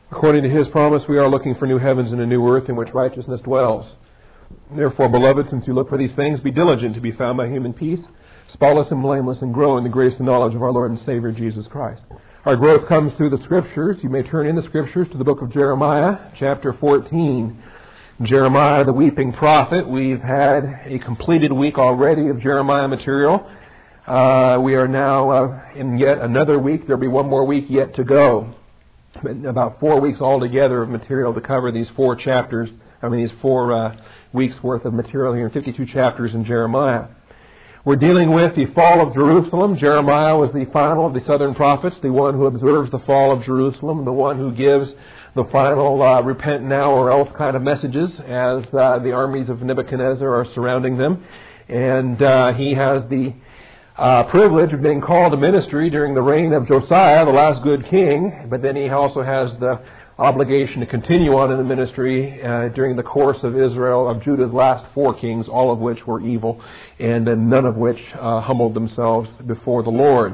According to His promise, we are looking for new heavens and a new earth in which righteousness dwells. Therefore, beloved, since you look for these things, be diligent to be found by Him in peace, spotless and blameless, and grow in the grace and knowledge of our Lord and Savior, Jesus Christ. Our growth comes through the Scriptures. You may turn in the Scriptures to the book of Jeremiah, chapter 14. Jeremiah, the weeping prophet. We've had a completed week already of Jeremiah material. We are now in yet another week. There'll be one more week yet to go. About 4 weeks altogether of material to cover these 4 chapters. These 4 weeks worth of material here in 52 chapters in Jeremiah. We're dealing with the fall of Jerusalem. Jeremiah was the final of the southern prophets, the one who observes the fall of Jerusalem, the one who gives the final repent now or else kind of messages as the armies of Nebuchadnezzar are surrounding them. And he has the privilege of being called to ministry during the reign of Josiah, the last good king, but then he also has the obligation to continue on in the ministry during the course of Israel, of Judah's last 4 kings, all of which were evil, and none of which humbled themselves before the Lord.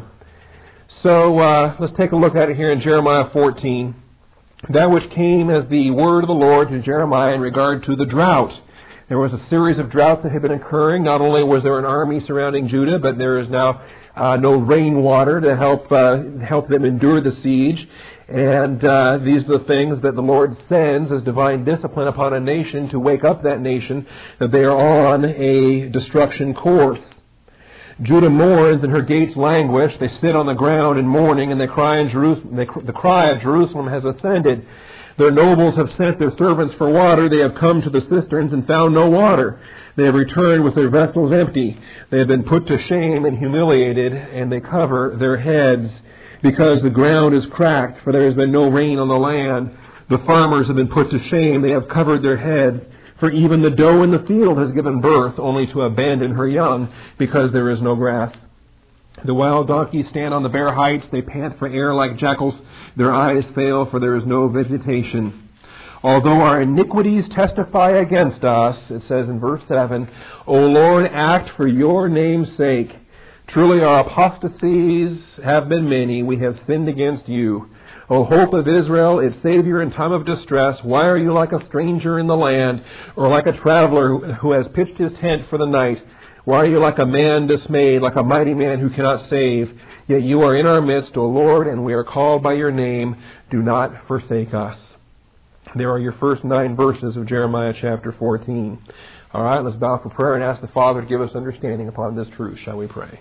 So let's take a look at it here in Jeremiah 14. That which came as the word of the Lord to Jeremiah in regard to the drought. There was a series of droughts that had been occurring. Not only was there an army surrounding Judah, but there is now no rainwater to help them endure the siege. And these are the things that the Lord sends as divine discipline upon a nation to wake up that nation that they are on a destruction course. Judah mourns and her gates languish. They sit on the ground in mourning, and they cry in Jerusalem. The cry of Jerusalem has ascended. Their nobles have sent their servants for water. They have come to the cisterns and found no water. They have returned with their vessels empty. They have been put to shame and humiliated, and they cover their heads because the ground is cracked, for there has been no rain on the land. The farmers have been put to shame. They have covered their heads. For even the doe in the field has given birth, only to abandon her young, because there is no grass. The wild donkeys stand on the bare heights. They pant for air like jackals. Their eyes fail, for there is no vegetation. Although our iniquities testify against us, it says in verse 7, O Lord, act for your name's sake. Truly our apostasies have been many. We have sinned against you. O hope of Israel, its Savior in time of distress, why are you like a stranger in the land, or like a traveler who has pitched his tent for the night? Why are you like a man dismayed, like a mighty man who cannot save? Yet you are in our midst, O Lord, and we are called by your name. Do not forsake us. There are your first 9 verses of Jeremiah chapter 14. All right, let's bow for prayer and ask the Father to give us understanding upon this truth. Shall we pray?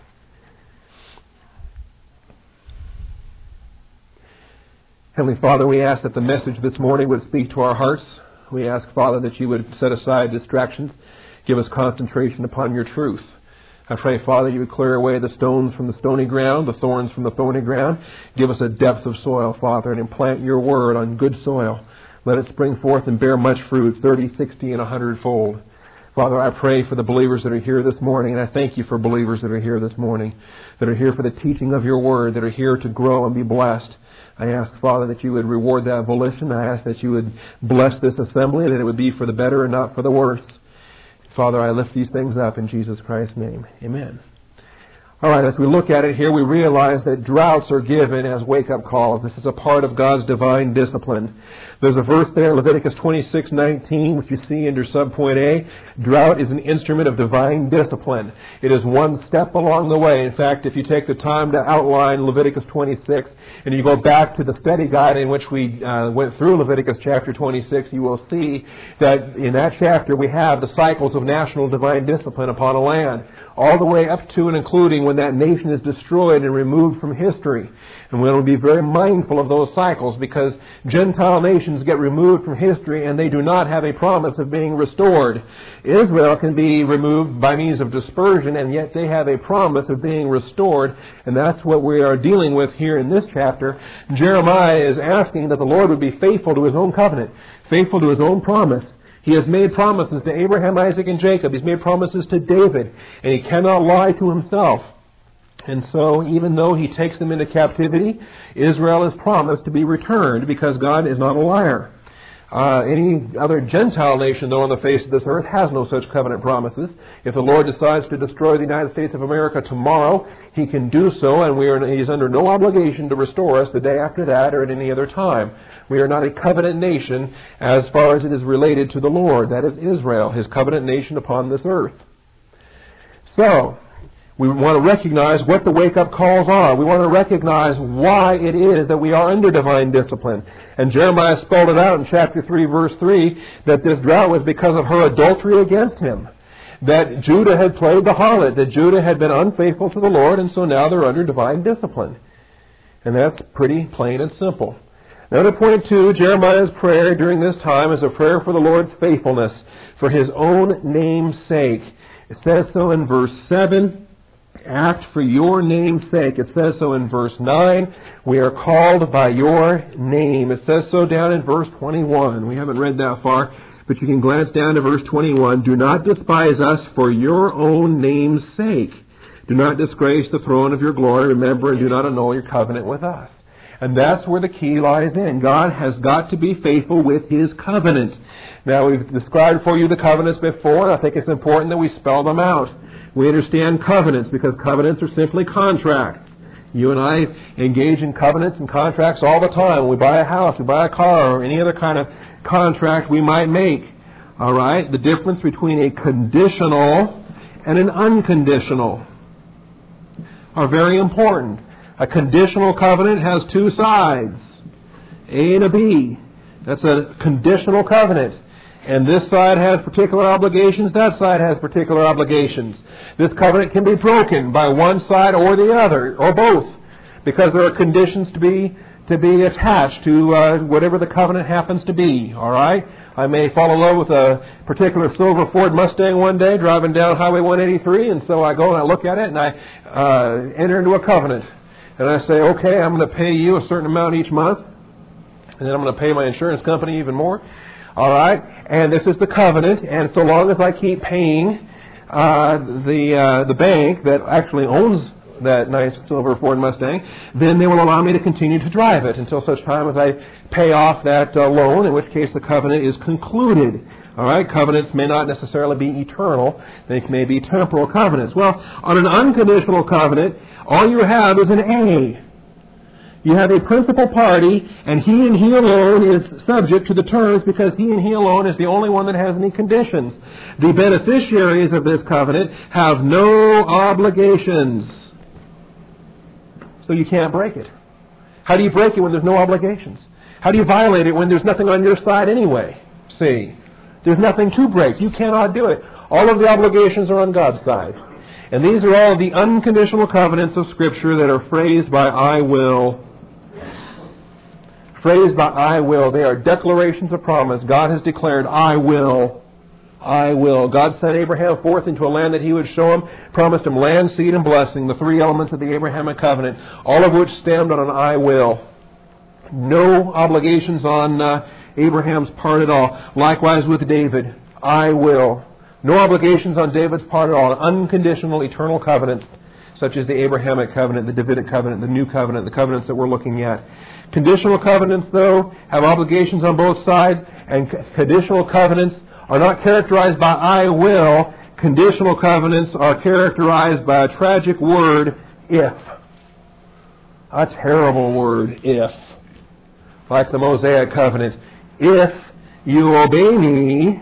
Heavenly Father, we ask that the message this morning would speak to our hearts. We ask, Father, that you would set aside distractions. Give us concentration upon your truth. I pray, Father, you would clear away the stones from the stony ground, the thorns from the thorny ground. Give us a depth of soil, Father, and implant your word on good soil. Let it spring forth and bear much fruit, 30, 60, and 100-fold. Father, I pray for the believers that are here this morning, and I thank you for believers that are here this morning, that are here for the teaching of your word, that are here to grow and be blessed. I ask, Father, that you would reward that volition. I ask that you would bless this assembly, that it would be for the better and not for the worse. Father, I lift these things up in Jesus Christ's name. Amen. All right, as we look at it here, we realize that droughts are given as wake-up calls. This is a part of God's divine discipline. There's a verse there, Leviticus 26:19, which you see under subpoint A. Drought is an instrument of divine discipline. It is one step along the way. In fact, if you take the time to outline Leviticus 26, and you go back to the study guide in which we went through Leviticus chapter 26, you will see that in that chapter we have the cycles of national divine discipline upon a land, all the way up to and including when that nation is destroyed and removed from history. And we will be very mindful of those cycles, because Gentile nations get removed from history and they do not have a promise of being restored. Israel can be removed by means of dispersion, and yet they have a promise of being restored, and that's what we are dealing with here in this chapter. Jeremiah is asking that the Lord would be faithful to his own covenant, faithful to his own promise. He has made promises to Abraham, Isaac, and Jacob. He's made promises to David, and he cannot lie to himself. And so, even though he takes them into captivity, Israel is promised to be returned, because God is not a liar. Any other Gentile nation, though, on the face of this earth has no such covenant promises. If the Lord decides to destroy the United States of America tomorrow, He can do so, and He's under no obligation to restore us the day after that or at any other time. We are not a covenant nation as far as it is related to the Lord. That is Israel, His covenant nation upon this earth. So, we want to recognize what the wake-up calls are. We want to recognize why it is that we are under divine discipline. And Jeremiah spelled it out in chapter 3, verse 3, that this drought was because of her adultery against him. That Judah had played the harlot, that Judah had been unfaithful to the Lord, and so now they're under divine discipline. And that's pretty plain and simple. Now to point two, Jeremiah's prayer during this time is a prayer for the Lord's faithfulness, for His own name's sake. It says so in verse 7. Act for your name's sake. It says so in verse 9. We are called by your name. It says so down in verse 21. We haven't read that far, but you can glance down to verse 21. Do not despise us for your own name's sake. Do not disgrace the throne of your glory. Remember and do not annul your covenant with us. And that's where the key lies in. God has got to be faithful with His covenant. Now, we've described for you the covenants before, and I think it's important that we spell them out. We understand covenants because covenants are simply contracts. You and I engage in covenants and contracts all the time. When we buy a house, we buy a car, or any other kind of contract we might make. All right? The difference between a conditional and an unconditional are very important. A conditional covenant has two sides, A and a B. That's a conditional covenant. And this side has particular obligations, that side has particular obligations. This covenant can be broken by one side or the other, or both, because there are conditions to be attached to whatever the covenant happens to be. All right? I may fall in love with a particular silver Ford Mustang one day driving down Highway 183, and so I go and I look at it and I enter into a covenant. And I say, okay, I'm going to pay you a certain amount each month, and then I'm going to pay my insurance company even more. All right? And this is the covenant, and so long as I keep paying the bank that actually owns that nice silver Ford Mustang, then they will allow me to continue to drive it until such time as I pay off that loan, in which case the covenant is concluded. All right? Covenants may not necessarily be eternal. They may be temporal covenants. Well, on an unconditional covenant, all you have is an A. You have a principal party, and he alone is subject to the terms because he alone is the only one that has any conditions. The beneficiaries of this covenant have no obligations. So you can't break it. How do you break it when there's no obligations? How do you violate it when there's nothing on your side anyway? See, there's nothing to break. You cannot do it. All of the obligations are on God's side. And these are all the unconditional covenants of Scripture that are phrased by I will. Phrased by I will. They are declarations of promise. God has declared, I will. I will. God sent Abraham forth into a land that He would show him, promised him land, seed, and blessing, the three elements of the Abrahamic covenant, all of which stemmed on an I will. No obligations on Abraham's part at all. Likewise with David, I will. No obligations on David's part at all. An unconditional eternal covenant, such as the Abrahamic covenant, the Davidic covenant, the New covenant, the covenants that we're looking at. Conditional covenants, though, have obligations on both sides, and conditional covenants are not characterized by I will. Conditional covenants are characterized by a tragic word, if. A terrible word, if. Like the Mosaic covenant. If you obey me,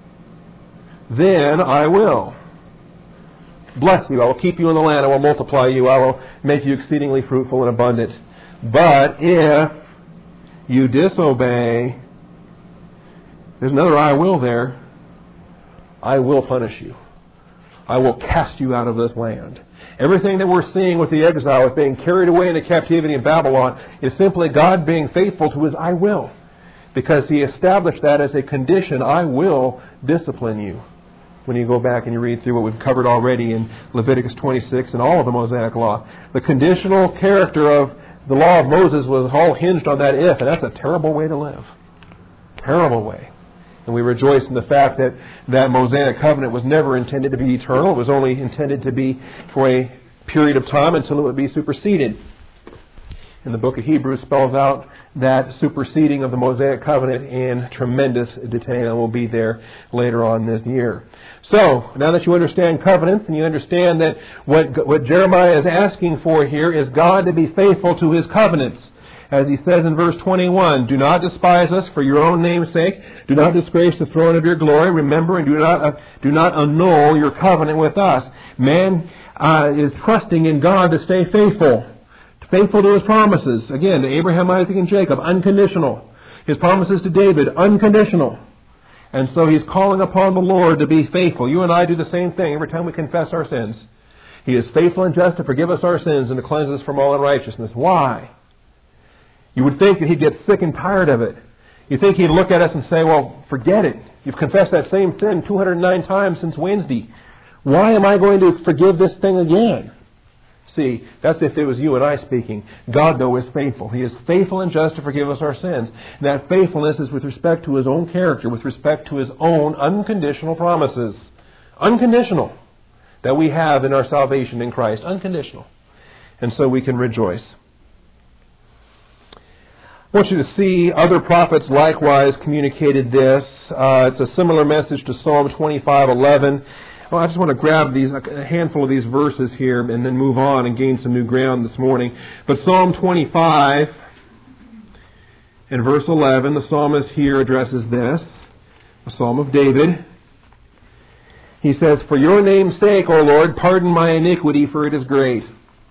then I will bless you. I will keep you in the land. I will multiply you. I will make you exceedingly fruitful and abundant. But if you disobey, there's another I will there. I will punish you. I will cast you out of this land. Everything that we're seeing with the exile, with being carried away into captivity in Babylon, is simply God being faithful to His I will. Because He established that as a condition. I will discipline you. When you go back and you read through what we've covered already in Leviticus 26 and all of the Mosaic Law. The conditional character of the law of Moses was all hinged on that if, and that's a terrible way to live. Terrible way. And we rejoice in the fact that that Mosaic covenant was never intended to be eternal. It was only intended to be for a period of time until it would be superseded. And the book of Hebrews spells out that superseding of the Mosaic covenant in tremendous detail. We'll be there later on this year. So, now that you understand covenants and you understand that what Jeremiah is asking for here is God to be faithful to His covenants. As he says in verse 21, do not despise us for your own name's sake. Do not disgrace the throne of your glory. Remember and do not annul your covenant with us. Man is trusting in God to stay faithful. Faithful to His promises. Again, to Abraham, Isaac, and Jacob, unconditional. His promises to David, unconditional. And so He's calling upon the Lord to be faithful. You and I do the same thing every time we confess our sins. He is faithful and just to forgive us our sins and to cleanse us from all unrighteousness. Why? You would think that He'd get sick and tired of it. You'd think He'd look at us and say, well, forget it. You've confessed that same sin 209 times since Wednesday. Why am I going to forgive this thing again? See, that's if it was you and I speaking. God, though, is faithful. He is faithful and just to forgive us our sins. And that faithfulness is with respect to His own character, with respect to His own unconditional promises. Unconditional. That we have in our salvation in Christ. Unconditional. And so we can rejoice. I want you to see other prophets likewise communicated this. It's a similar message to Psalm 25:11. Well, I just want to grab a handful of these verses here and then move on and gain some new ground this morning. But Psalm 25 and verse 11, the psalmist here addresses this, a psalm of David. He says, for your name's sake, O Lord, pardon my iniquity, for it is great.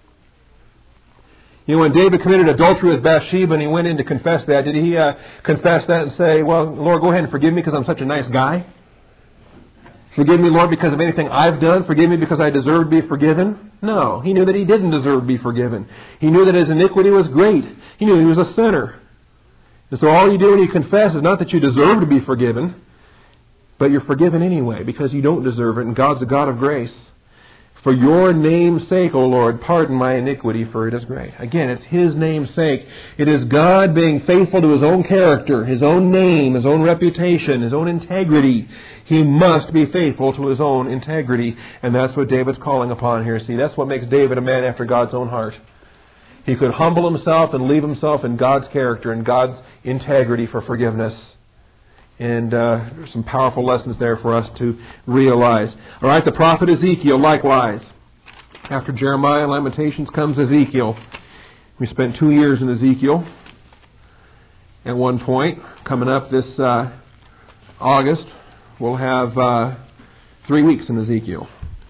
You know, when David committed adultery with Bathsheba and he went in to confess that, did he confess that and say, well, Lord, go ahead and forgive me because I'm such a nice guy? Forgive me, Lord, because of anything I've done? Forgive me because I deserve to be forgiven? No, he knew that he didn't deserve to be forgiven. He knew that his iniquity was great. He knew he was a sinner. And so all you do when you confess is not that you deserve to be forgiven, but you're forgiven anyway because you don't deserve it, and God's a God of grace. For your name's sake, O Lord, pardon my iniquity, for it is great. Again, it's His name's sake. It is God being faithful to His own character, His own name, His own reputation, His own integrity. He must be faithful to His own integrity, and that's what David's calling upon here. See, that's what makes David a man after God's own heart. He could humble himself and leave himself in God's character and God's integrity for forgiveness. And there's some powerful lessons there for us to realize. All right, the prophet Ezekiel likewise. After Jeremiah and Lamentations comes Ezekiel. We spent 2 years in Ezekiel at one point. Coming up this August, we'll have 3 weeks in Ezekiel.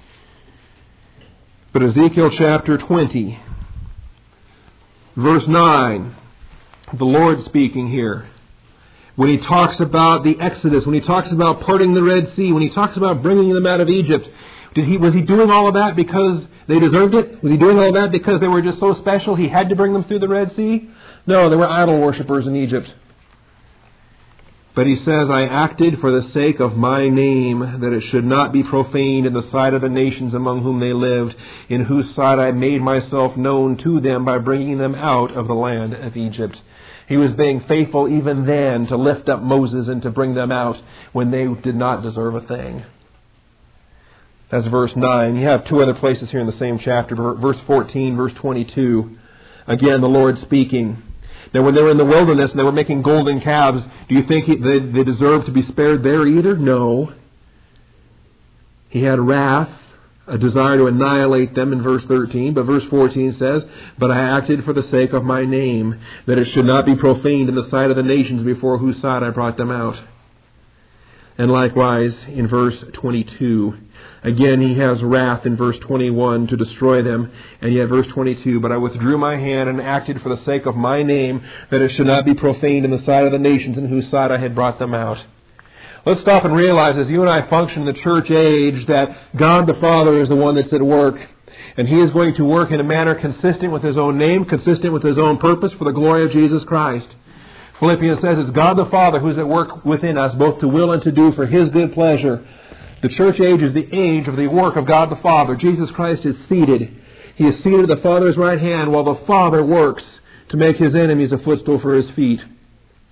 But Ezekiel chapter 20, verse 9, the Lord speaking here. When He talks about the Exodus, when He talks about parting the Red Sea, when He talks about bringing them out of Egypt, was He doing all of that because they deserved it? Was He doing all of that because they were just so special He had to bring them through the Red Sea? No, they were idol worshippers in Egypt. But He says, I acted for the sake of my name, that it should not be profaned in the sight of the nations among whom they lived, in whose sight I made myself known to them by bringing them out of the land of Egypt. He was being faithful even then to lift up Moses and to bring them out when they did not deserve a thing. That's verse 9. You have 2 other places here in the same chapter. Verse 14, verse 22. Again, the Lord speaking. Now, when they were in the wilderness and they were making golden calves, do you think they deserved to be spared there either? No. He had wrath, a desire to annihilate them in verse 13. But verse 14 says, but I acted for the sake of my name, that it should not be profaned in the sight of the nations before whose sight I brought them out. And likewise in verse 22. Again, He has wrath in verse 21 to destroy them. And yet verse 22, but I withdrew my hand and acted for the sake of my name, that it should not be profaned in the sight of the nations in whose sight I had brought them out. Let's stop and realize as you and I function in the church age that God the Father is the one that's at work. And He is going to work in a manner consistent with His own name, consistent with His own purpose for the glory of Jesus Christ. Philippians says it's God the Father who's at work within us, both to will and to do for His good pleasure. The church age is the age of the work of God the Father. Jesus Christ is seated. He is seated at the Father's right hand while the Father works to make His enemies a footstool for His feet.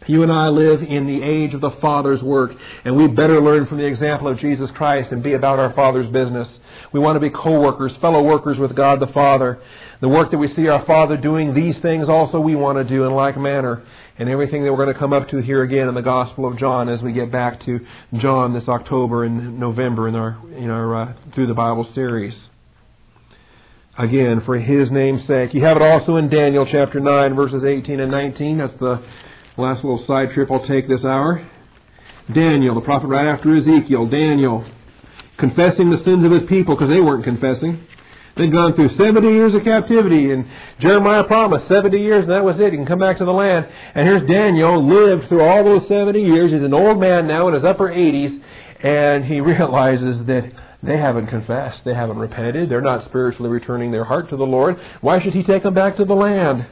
You and I live in the age of the Father's work, and we better learn from the example of Jesus Christ and be about our Father's business. We want to be co-workers, fellow workers with God the Father. The work that we see our Father doing, these things also we want to do in like manner. And everything that we're going to come up to here again in the Gospel of John as we get back to John this October and November in our Through the Bible series. Again, for His name's sake. You have it also in Daniel chapter 9, verses 18 and 19. That's the last little side trip I'll take this hour. Daniel, the prophet right after Ezekiel. Daniel, confessing the sins of his people because they weren't confessing. They'd gone through 70 years of captivity, and Jeremiah promised 70 years, and that was it. He can come back to the land. And here's Daniel, lived through all those 70 years. He's an old man now in his upper 80s, and he realizes that they haven't confessed. They haven't repented. They're not spiritually returning their heart to the Lord. Why should he take them back to the land?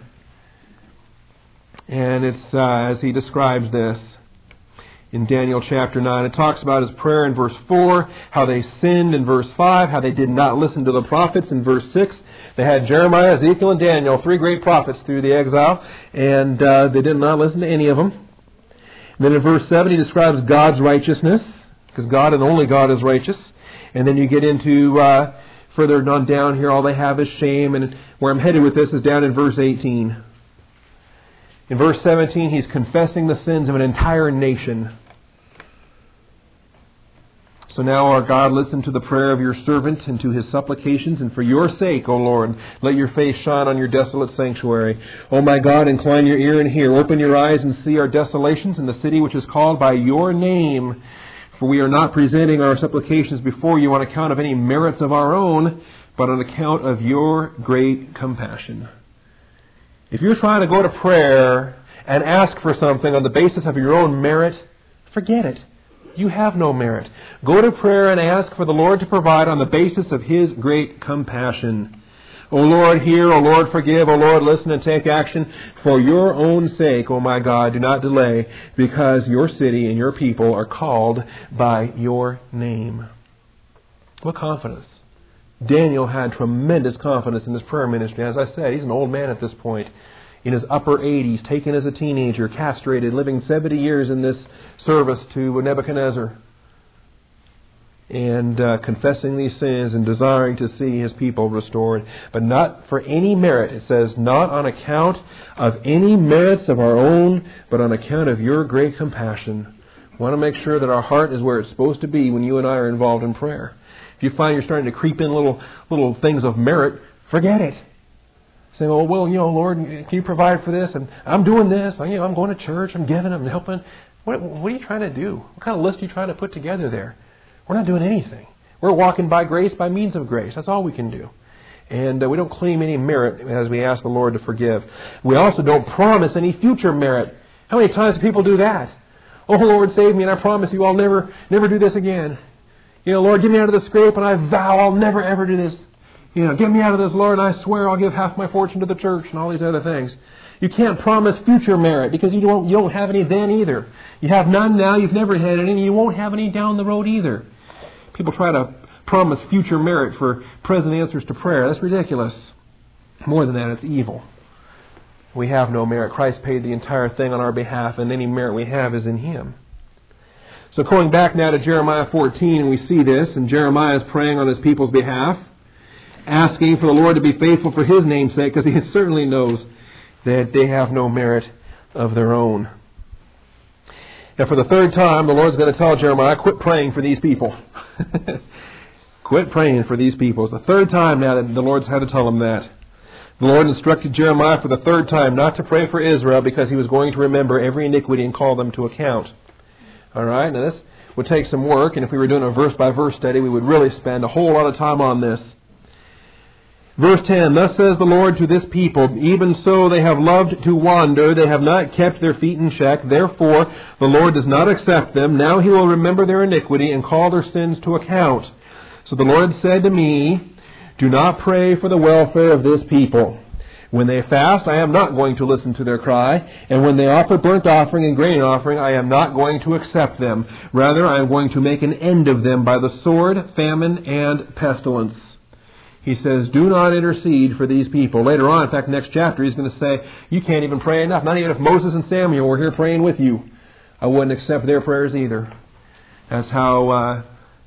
And it's as he describes this in Daniel chapter 9. It talks about his prayer in verse 4, how they sinned in verse 5, how they did not listen to the prophets in verse 6. They had Jeremiah, Ezekiel, and Daniel, 3 great prophets through the exile, and they did not listen to any of them. And then in verse 7 he describes God's righteousness, because God and only God is righteous. And then you get into further on down here, all they have is shame. And where I'm headed with this is down in verse 18. In verse 17, he's confessing the sins of an entire nation. So now, our God, listen to the prayer of your servant and to his supplications, and for your sake, O Lord, let your face shine on your desolate sanctuary. O my God, incline your ear and hear. Open your eyes and see our desolations in the city which is called by your name. For we are not presenting our supplications before you on account of any merits of our own, but on account of your great compassion. If you're trying to go to prayer and ask for something on the basis of your own merit, forget it. You have no merit. Go to prayer and ask for the Lord to provide on the basis of His great compassion. O Lord, hear. O Lord, forgive. O Lord, listen and take action. For your own sake, O my God, do not delay, because your city and your people are called by your name. What confidence. Daniel had tremendous confidence in his prayer ministry. As I said, he's an old man at this point, in his upper 80s, taken as a teenager, castrated, living 70 years in this service to Nebuchadnezzar, and confessing these sins and desiring to see his people restored. But not for any merit. It says, not on account of any merits of our own, but on account of your great compassion. We want to make sure that our heart is where it's supposed to be when you and I are involved in prayer. If you find you're starting to creep in little things of merit, forget it. Say, oh, well, Lord, can you provide for this? And I'm doing this. I'm going to church. I'm giving. I'm helping. What are you trying to do? What kind of list are you trying to put together there? We're not doing anything. We're walking by grace, by means of grace. That's all we can do. And we don't claim any merit as we ask the Lord to forgive. We also don't promise any future merit. How many times do people do that? Oh, Lord, save me, and I promise you I'll never do this again. Lord, get me out of this scrape, and I vow I'll never, ever do this. Get me out of this, Lord, and I swear I'll give half my fortune to the church, and all these other things. You can't promise future merit, because you don't have any then either. You have none now, you've never had any, and you won't have any down the road either. People try to promise future merit for present answers to prayer. That's ridiculous. More than that, it's evil. We have no merit. Christ paid the entire thing on our behalf, and any merit we have is in Him. So going back now to Jeremiah 14, and we see this, and Jeremiah is praying on his people's behalf, asking for the Lord to be faithful for His name's sake, because he certainly knows that they have no merit of their own. And for the third time, the Lord's going to tell Jeremiah, quit praying for these people. Quit praying for these people. It's the third time now that the Lord's had to tell him that. The Lord instructed Jeremiah for the third time not to pray for Israel because He was going to remember every iniquity and call them to account. All right, now this would take some work, and if we were doing a verse-by-verse study, we would really spend a whole lot of time on this. Verse 10, thus says the Lord to this people, even so they have loved to wander, they have not kept their feet in check, therefore the Lord does not accept them. Now He will remember their iniquity and call their sins to account. So the Lord said to me, do not pray for the welfare of this people. When they fast, I am not going to listen to their cry, and when they offer burnt offering and grain offering, I am not going to accept them. Rather, I am going to make an end of them by the sword, famine, and pestilence. He says, do not intercede for these people. Later on, in fact, next chapter, he's going to say, you can't even pray enough. Not even if Moses and Samuel were here praying with you, I wouldn't accept their prayers either. That's how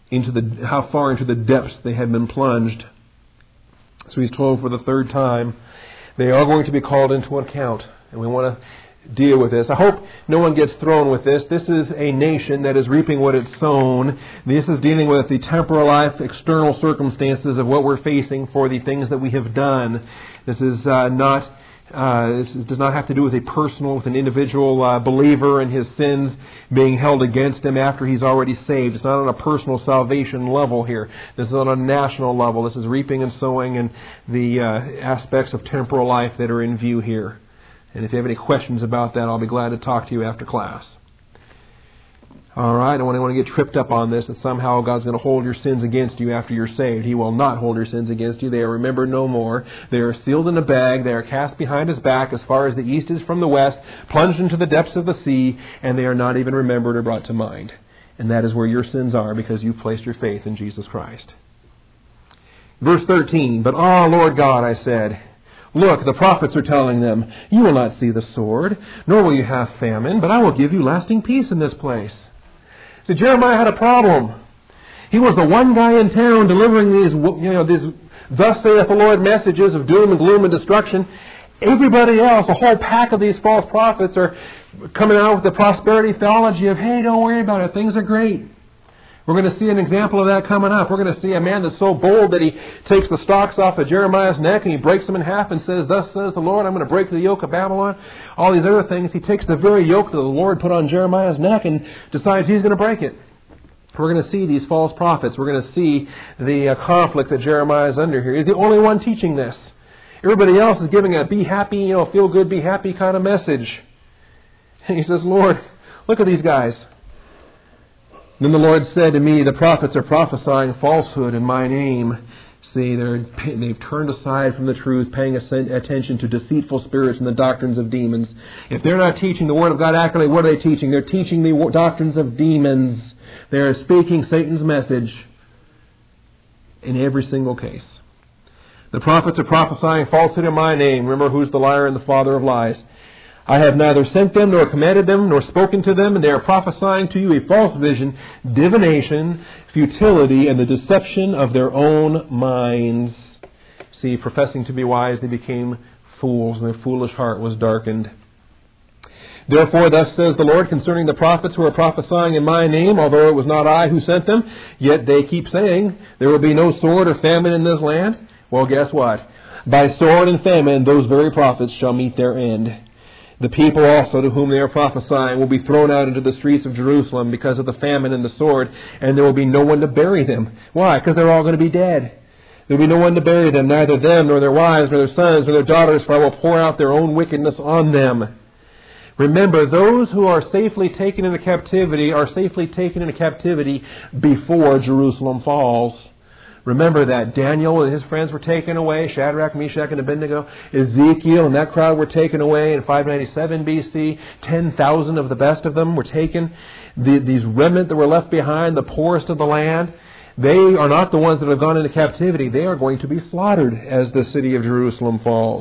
far into the depths they had been plunged. So he's told for the third time, they are going to be called into account. And we want to deal with this. I hope no one gets thrown with this. This is a nation that is reaping what it's sown. This is dealing with the temporal life, external circumstances of what we're facing for the things that we have done. This is this does not have to do with with an individual believer and his sins being held against him after he's already saved. It's not on a personal salvation level here. This is on a national level. This is reaping and sowing and the aspects of temporal life that are in view here. And if you have any questions about that, I'll be glad to talk to you after class. All right, I don't want to get tripped up on this, that somehow God's going to hold your sins against you after you're saved. He will not hold your sins against you. They are remembered no more. They are sealed in a bag. They are cast behind His back as far as the east is from the west, plunged into the depths of the sea, and they are not even remembered or brought to mind. And that is where your sins are, because you've placed your faith in Jesus Christ. Verse 13, but, Lord God, I said, look, the prophets are telling them, you will not see the sword, nor will you have famine, but I will give you lasting peace in this place. So Jeremiah had a problem. He was the one guy in town delivering these thus saith the Lord messages of doom and gloom and destruction. Everybody else, a whole pack of these false prophets, are coming out with the prosperity theology of, hey, don't worry about it, things are great. We're going to see an example of that coming up. We're going to see a man that's so bold that he takes the stalks off of Jeremiah's neck and he breaks them in half and says, thus says the Lord, I'm going to break the yoke of Babylon. All these other things. He takes the very yoke that the Lord put on Jeremiah's neck and decides he's going to break it. We're going to see these false prophets. We're going to see the conflict that Jeremiah is under here. He's the only one teaching this. Everybody else is giving a be happy, feel good, be happy kind of message. And he says, Lord, look at these guys. Then the Lord said to me, the prophets are prophesying falsehood in my name. See, they've turned aside from the truth, paying attention to deceitful spirits and the doctrines of demons. If they're not teaching the Word of God accurately, what are they teaching? They're teaching the doctrines of demons. They're speaking Satan's message in every single case. The prophets are prophesying falsehood in my name. Remember, who's the liar and the father of lies? I have neither sent them, nor commanded them, nor spoken to them, and they are prophesying to you a false vision, divination, futility, and the deception of their own minds. See, professing to be wise, they became fools, and their foolish heart was darkened. Therefore, thus says the Lord concerning the prophets who are prophesying in my name, although it was not I who sent them, yet they keep saying, there will be no sword or famine in this land. Well, guess what? By sword and famine, those very prophets shall meet their end. The people also to whom they are prophesying will be thrown out into the streets of Jerusalem because of the famine and the sword, and there will be no one to bury them. Why? Because they're all going to be dead. There will be no one to bury them, neither them, nor their wives, nor their sons, nor their daughters, for I will pour out their own wickedness on them. Remember, those who are safely taken into captivity are safely taken into captivity before Jerusalem falls. Remember that Daniel and his friends were taken away, Shadrach, Meshach, and Abednego. Ezekiel and that crowd were taken away in 597 BC. 10,000 of the best of them were taken. These remnant that were left behind, the poorest of the land, they are not the ones that have gone into captivity. They are going to be slaughtered as the city of Jerusalem falls.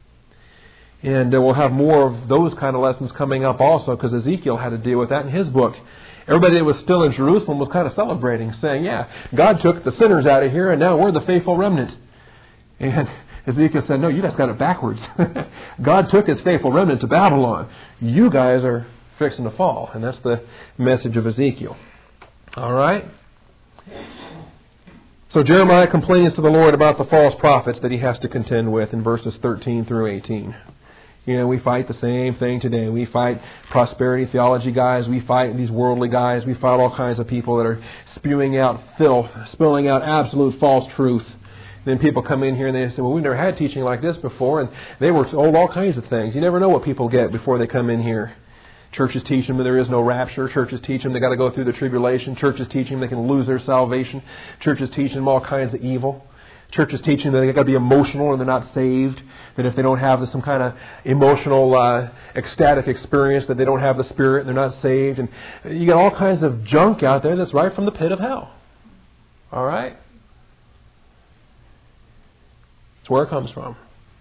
And we'll have more of those kind of lessons coming up also, because Ezekiel had to deal with that in his book. Everybody that was still in Jerusalem was kind of celebrating, saying, yeah, God took the sinners out of here and now we're the faithful remnant. And Ezekiel said, no, you guys got it backwards. God took His faithful remnant to Babylon. You guys are fixing to fall. And that's the message of Ezekiel. All right? So Jeremiah complains to the Lord about the false prophets that he has to contend with in verses 13 through 18. We fight the same thing today. We fight prosperity theology guys. We fight these worldly guys. We fight all kinds of people that are spewing out filth, spilling out absolute false truth. Then people come in here and they say, well, we've never had teaching like this before, and they were told all kinds of things. You never know what people get before they come in here. Churches teach them that there is no rapture. Churches teach them they got to go through the tribulation. Churches teach them they can lose their salvation. Churches teach them all kinds of evil. Churches teach them that they got to be emotional and they're not saved. That if they don't have some kind of emotional, ecstatic experience, that they don't have the Spirit and they're not saved. And you got all kinds of junk out there that's right from the pit of hell. All right? That's where it comes from.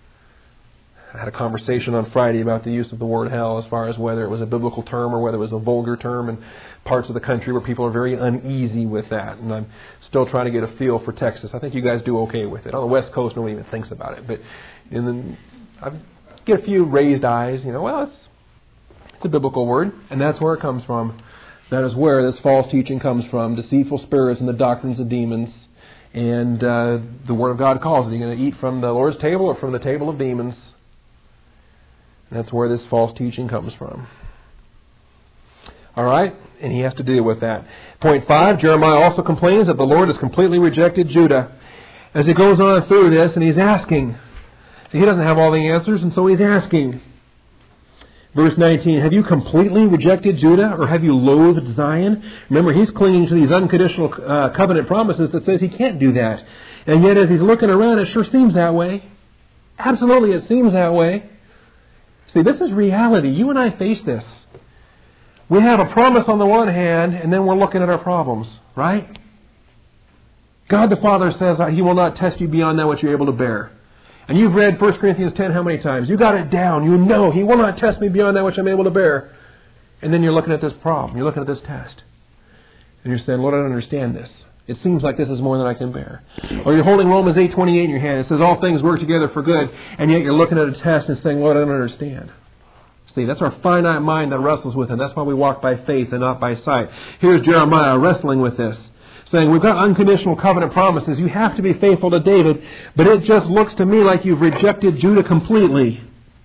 I had a conversation on Friday about the use of the word hell as far as whether it was a biblical term or whether it was a vulgar term, and parts of the country where people are very uneasy with that. And I'm still trying to get a feel for Texas. I think you guys do okay with it. On the West Coast, nobody even thinks about it. But I get a few raised eyes. Well, it's a biblical word, and that's where it comes from. That is where this false teaching comes from, deceitful spirits and the doctrines of demons. And the Word of God calls it. You're going to eat from the Lord's table or from the table of demons. And that's where this false teaching comes from. All right? And he has to deal with that. Point 5, Jeremiah also complains that the Lord has completely rejected Judah. As he goes on through this, and he's asking. See, he doesn't have all the answers, and so he's asking. Verse 19, have you completely rejected Judah, or have you loathed Zion? Remember, he's clinging to these unconditional covenant promises that says he can't do that. And yet, as he's looking around, it sure seems that way. Absolutely, it seems that way. See, this is reality. You and I face this. We have a promise on the one hand, and then we're looking at our problems, right? God the Father says He will not test you beyond that which you're able to bear. And you've read 1 Corinthians 10 how many times? You got it down. You know He will not test me beyond that which I'm able to bear. And then you're looking at this problem. You're looking at this test. And you're saying, Lord, I don't understand this. It seems like this is more than I can bear. Or you're holding Romans 8:28 in your hand. It says all things work together for good. And yet you're looking at a test and saying, Lord, I don't understand. See, that's our finite mind that wrestles with it. That's why we walk by faith and not by sight. Here's Jeremiah wrestling with this, saying, we've got unconditional covenant promises. You have to be faithful to David, but it just looks to me like you've rejected Judah completely.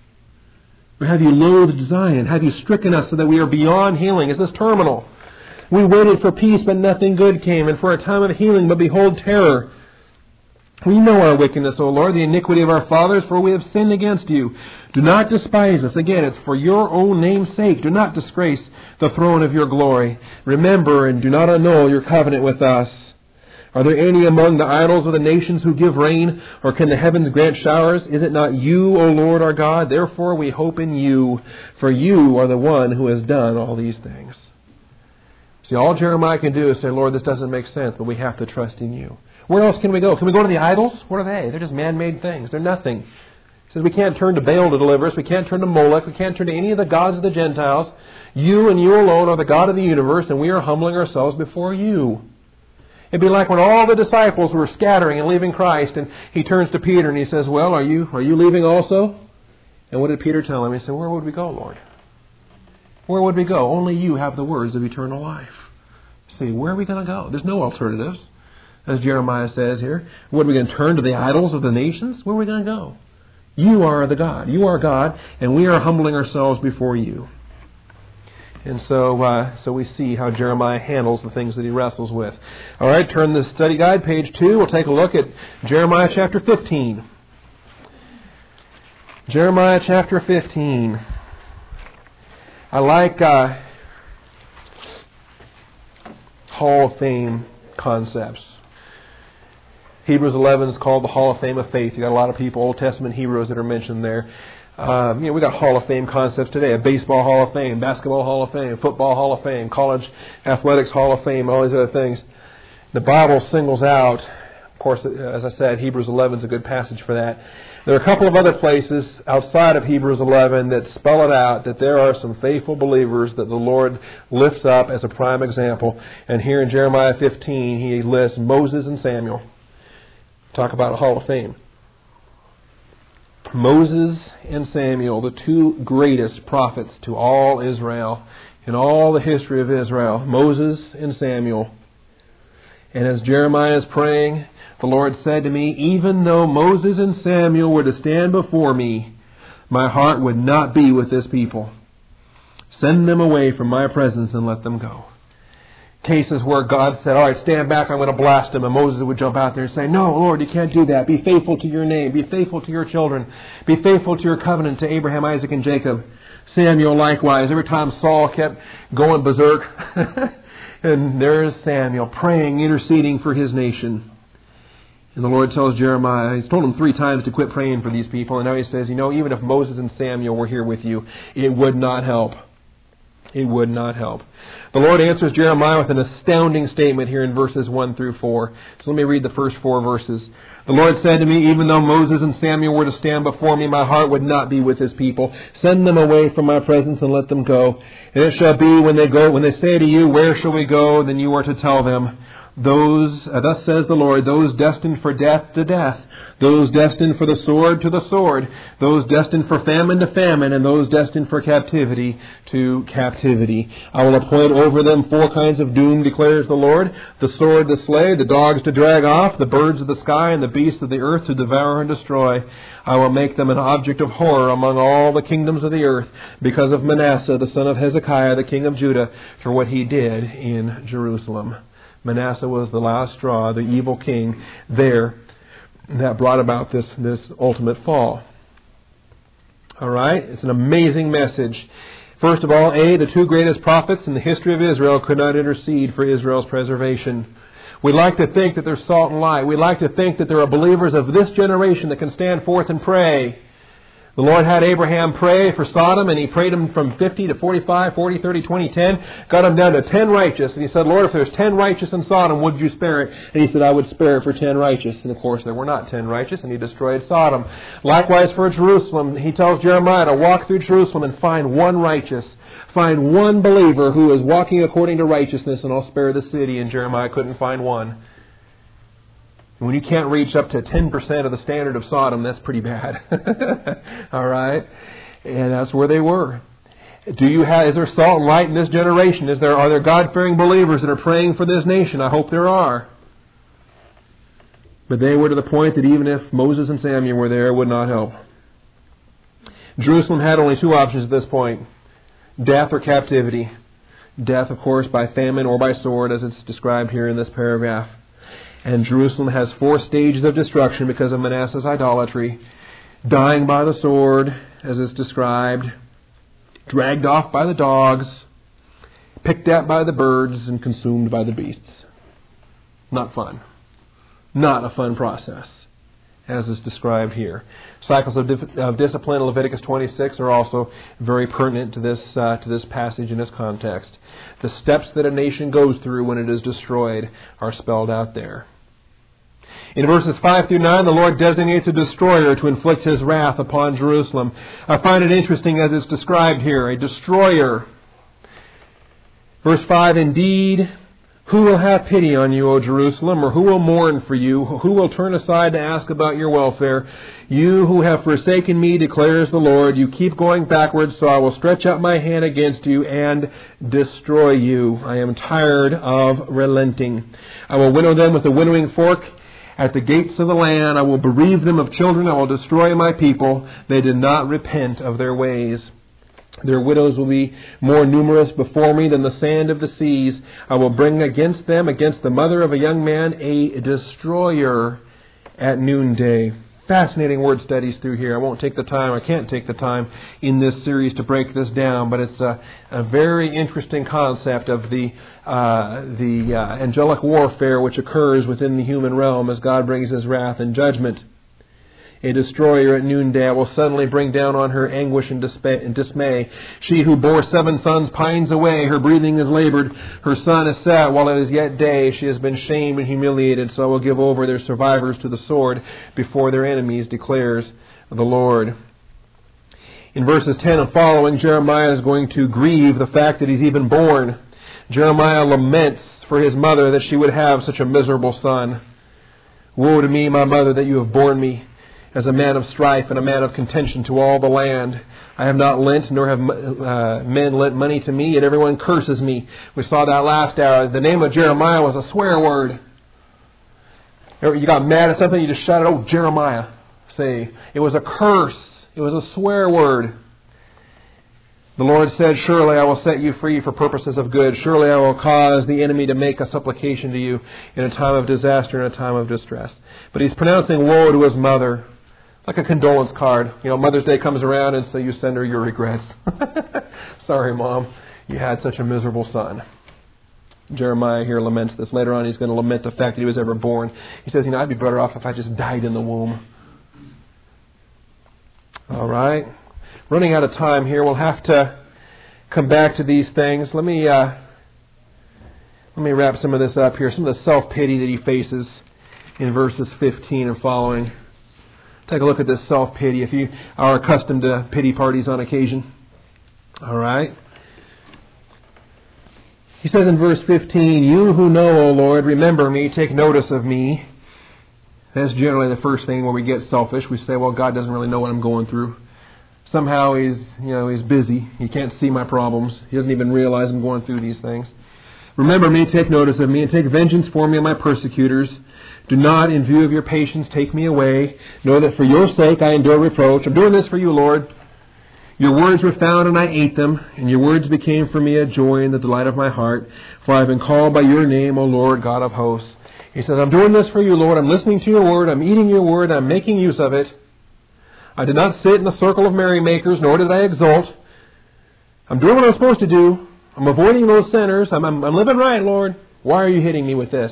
Or have you loathed Zion? Have you stricken us so that we are beyond healing? Is this terminal? We waited for peace, but nothing good came, and for a time of healing, but behold, terror. We know our wickedness, O Lord, the iniquity of our fathers, for we have sinned against you. Do not despise us. Again, it's for your own name's sake. Do not disgrace the throne of your glory. Remember and do not annul your covenant with us. Are there any among the idols of the nations who give rain, or can the heavens grant showers? Is it not you, O Lord our God? Therefore we hope in you, for you are the one who has done all these things. See, all Jeremiah can do is say, Lord, this doesn't make sense, but we have to trust in you. Where else can we go? Can we go to the idols? What are they? They're just man-made things. They're nothing. He says we can't turn to Baal to deliver us. We can't turn to Molech. We can't turn to any of the gods of the Gentiles. You and you alone are the God of the universe, and we are humbling ourselves before you. It'd be like when all the disciples were scattering and leaving Christ, and he turns to Peter and he says, well, are you leaving also? And what did Peter tell him? He said, where would we go, Lord? Where would we go? Only you have the words of eternal life. See, where are we going to go? There's no alternatives. As Jeremiah says here, what are we going to turn to the idols of the nations? Where are we going to go? You are the God. You are God, and we are humbling ourselves before you. And so we see how Jeremiah handles the things that he wrestles with. All right, turn the study guide, page 2. We'll take a look at Jeremiah chapter 15. Jeremiah chapter 15. I like Hall of Fame concepts. Hebrews 11 is called the Hall of Fame of Faith. You've got a lot of people, Old Testament heroes that are mentioned there. We got Hall of Fame concepts today. A baseball Hall of Fame, basketball Hall of Fame, football Hall of Fame, college athletics Hall of Fame, all these other things. The Bible singles out, of course, as I said, Hebrews 11 is a good passage for that. There are a couple of other places outside of Hebrews 11 that spell it out, that there are some faithful believers that the Lord lifts up as a prime example. And here in Jeremiah 15, he lists Moses and Samuel. Talk about a Hall of Fame. Moses and Samuel, the two greatest prophets to all Israel, in all the history of Israel. Moses and Samuel. And as Jeremiah is praying, the Lord said to me, even though Moses and Samuel were to stand before me, my heart would not be with this people. Send them away from my presence and let them go. Cases where God said, all right, stand back, I'm going to blast them. And Moses would jump out there and say, no, Lord, you can't do that. Be faithful to your name. Be faithful to your children. Be faithful to your covenant to Abraham, Isaac, and Jacob. Samuel likewise. Every time Saul kept going berserk, and there's Samuel praying, interceding for his nation. And the Lord tells Jeremiah, he's told him 3 times to quit praying for these people. And now he says, even if Moses and Samuel were here with you, it would not help. It would not help. The Lord answers Jeremiah with an astounding statement here in verses 1 through 4. So let me read the first 4 verses. The Lord said to me, even though Moses and Samuel were to stand before me, my heart would not be with His people. Send them away from my presence and let them go. And it shall be when they say to you, where shall we go? Then you are to tell them, thus says the Lord, those destined for death to death, those destined for the sword to the sword, those destined for famine to famine, and those destined for captivity to captivity. I will appoint over them 4 kinds of doom, declares the Lord: the sword to slay, the dogs to drag off, the birds of the sky, and the beasts of the earth to devour and destroy. I will make them an object of horror among all the kingdoms of the earth, because of Manasseh, the son of Hezekiah, the king of Judah, for what he did in Jerusalem. Manasseh was the last straw, the evil king there, that brought about this ultimate fall. All right? It's an amazing message. First of all, the 2 greatest prophets in the history of Israel could not intercede for Israel's preservation. We like to think that there's salt and light. We like to think that there are believers of this generation that can stand forth and pray. The Lord had Abraham pray for Sodom, and He prayed him from 50 to 45, 40, 30, 20, 10. Got him down to 10 righteous. And He said, Lord, if there's 10 righteous in Sodom, would you spare it? And He said, I would spare it for 10 righteous. And of course, there were not 10 righteous, and He destroyed Sodom. Likewise for Jerusalem, He tells Jeremiah to walk through Jerusalem and find one righteous. Find one believer who is walking according to righteousness, and I'll spare the city. And Jeremiah couldn't find one. When you can't reach up to 10% of the standard of Sodom, that's pretty bad. All right? And that's where they were. Is there salt and light in this generation? Are there God-fearing believers that are praying for this nation? I hope there are. But they were to the point that even if Moses and Samuel were there, it would not help. Jerusalem had only 2 options at this point: death or captivity. Death, of course, by famine or by sword, as it's described here in this paragraph. And Jerusalem has 4 stages of destruction because of Manasseh's idolatry. Dying by the sword, as is described. Dragged off by the dogs. Picked at by the birds and consumed by the beasts. Not fun. Not a fun process, as is described here. Cycles of discipline in Leviticus 26 are also very pertinent to this passage in this context. The steps that a nation goes through when it is destroyed are spelled out there. In verses 5 through 9, the Lord designates a destroyer to inflict His wrath upon Jerusalem. I find it interesting as it's described here, a destroyer. Verse 5, indeed, who will have pity on you, O Jerusalem, or who will mourn for you? Who will turn aside to ask about your welfare? You who have forsaken me, declares the Lord, you keep going backwards, so I will stretch out my hand against you and destroy you. I am tired of relenting. I will winnow them with a winnowing fork at the gates of the land. I will bereave them of children. I will destroy my people. They did not repent of their ways. Their widows will be more numerous before me than the sand of the seas. I will bring against them, against the mother of a young man, a destroyer at noonday. Fascinating word studies through here. I can't take the time in this series to break this down, but it's a very interesting concept of the angelic warfare which occurs within the human realm as God brings His wrath and judgment. A destroyer at noonday. I will suddenly bring down on her anguish and dismay. She who bore 7 sons pines away. Her breathing is labored. Her sun is set while it is yet day. She has been shamed and humiliated. So I will give over their survivors to the sword before their enemies, declares the Lord. In verses 10 and following, Jeremiah is going to grieve the fact that he's even born. Jeremiah laments for his mother that she would have such a miserable son. Woe to me, my mother, that you have borne me as a man of strife and a man of contention to all the land. I have not lent, nor have men lent money to me, yet everyone curses me. We saw that last hour. The name of Jeremiah was a swear word. You got mad at something, you just shouted, "Oh, Jeremiah." Say, it was a curse. It was a swear word. The Lord said, surely I will set you free for purposes of good. Surely I will cause the enemy to make a supplication to you in a time of disaster and a time of distress. But he's pronouncing woe to his mother. Like a condolence card. Mother's Day comes around and so you send her your regrets. Sorry, Mom, you had such a miserable son. Jeremiah here laments this. Later on he's going to lament the fact that he was ever born. He says, I'd be better off if I just died in the womb. All right. Running out of time here. We'll have to come back to these things. Let me wrap some of this up here. Some of the self-pity that he faces in verses 15 and following. Take a look at this self-pity if you are accustomed to pity parties on occasion. All right. He says in verse 15, "You who know, O Lord, remember me, take notice of me." That's generally the first thing where we get selfish. We say, well, God doesn't really know what I'm going through. Somehow He's busy. He can't see my problems. He doesn't even realize I'm going through these things. "Remember me, take notice of me, and take vengeance for me on my persecutors. Do not, in view of your patience, take me away. Know that for your sake I endure reproach." I'm doing this for you, Lord. "Your words were found, and I ate them, and your words became for me a joy and the delight of my heart. For I have been called by your name, O Lord, God of hosts." He says, I'm doing this for you, Lord. I'm listening to your word. I'm eating your word. I'm making use of it. I did not sit in the circle of merrymakers, nor did I exult. I'm doing what I'm supposed to do. I'm avoiding those sinners. I'm living right, Lord. Why are you hitting me with this?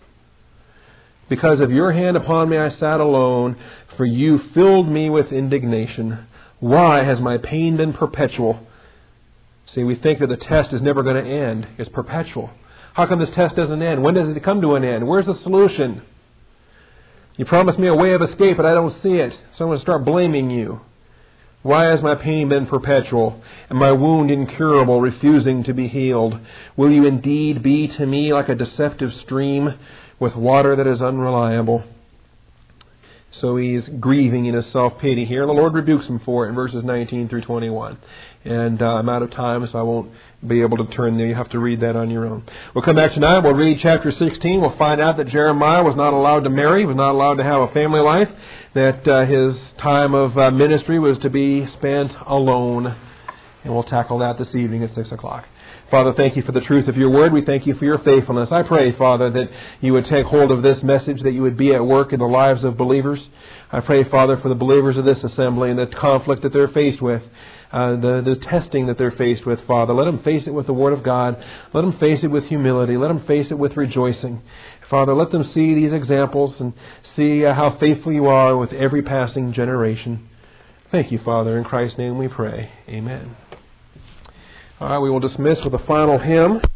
"Because of your hand upon me I sat alone, for you filled me with indignation. Why has my pain been perpetual?" See, we think that the test is never going to end. It's perpetual. How come this test doesn't end? When does it come to an end? Where's the solution? You promised me a way of escape, but I don't see it. So I'm going to start blaming you. "Why has my pain been perpetual, and my wound incurable, refusing to be healed? Will you indeed be to me like a deceptive stream with water that is unreliable?" So he's grieving in his self-pity here. The Lord rebukes him for it in verses 19 through 21. And I'm out of time, so I won't be able to turn there. You have to read that on your own. We'll come back tonight. We'll read chapter 16. We'll find out that Jeremiah was not allowed to marry, was not allowed to have a family life, that his time of ministry was to be spent alone. And we'll tackle that this evening at 6 o'clock. Father, thank you for the truth of your word. We thank you for your faithfulness. I pray, Father, that you would take hold of this message, that you would be at work in the lives of believers. I pray, Father, for the believers of this assembly and the conflict that they're faced with, the testing that they're faced with, Father. Let them face it with the Word of God. Let them face it with humility. Let them face it with rejoicing. Father, let them see these examples and see how faithful you are with every passing generation. Thank you, Father. In Christ's name we pray. Amen. All right, we will dismiss with a final hymn.